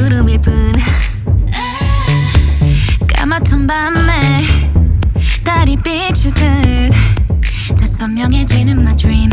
구름일 뿐. 까맣던 밤에 달이 비추듯 더 선명해지는 my dream.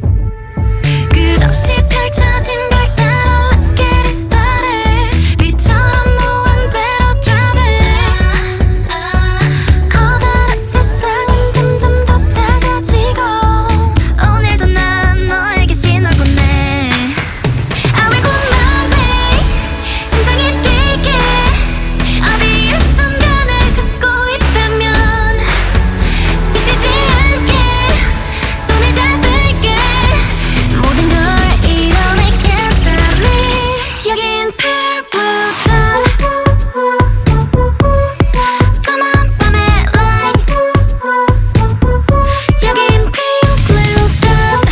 끝없이 펼쳐진 별 따라 let's get it started. 빛처럼 무한대로 driving. 커다란 세상은 점점 더 작아지고 오늘도 난 너에게 신호를 보내. I will go my way. 심장이 뛰게 어디에서 날 듣고 있다면 지치지 않게 손을 잡을게. 모든 걸 이뤄내 can't stop me. 여긴 pale blue dot. Come on 밤의 lights. 여긴 pale blue dot.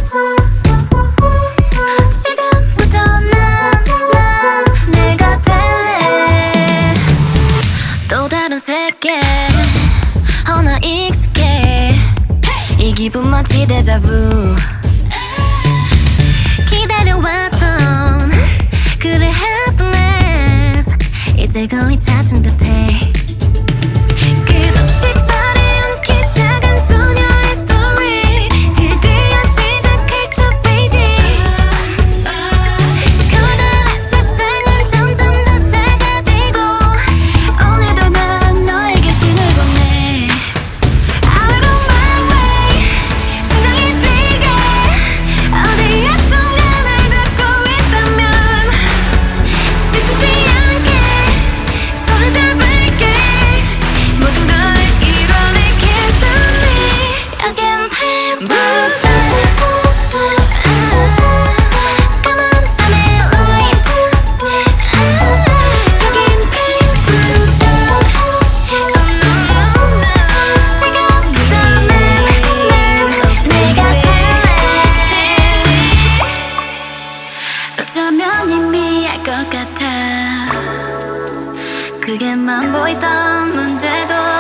지금부터 난 내가 될래. 또 다른 세계 하나 익숙해. 이 기분 마치 데자부. 기다려왔던 그래 happiness 이제 거의 찾은 듯해. 끝없이 바래앉기 작은 소녀의 스토리 드디어 시작할 첫 페이지. 커다란 세상은 점점 더 작아지고 오늘도 난 너에게 신을 보내. I will go my way. 심장이 뛰게 어디에서 날 듣고 있다면 지치지 않게 손을 잡을게. 모든 걸 이뤄내 can't stop me. Again pale blue dot. Come on 밤의 lights. 여긴 pale blue dot. Oh no no no. 지금부터 난 내가 될래. 어쩌면 이미 알 것 같아. 그게만 보이던 문제도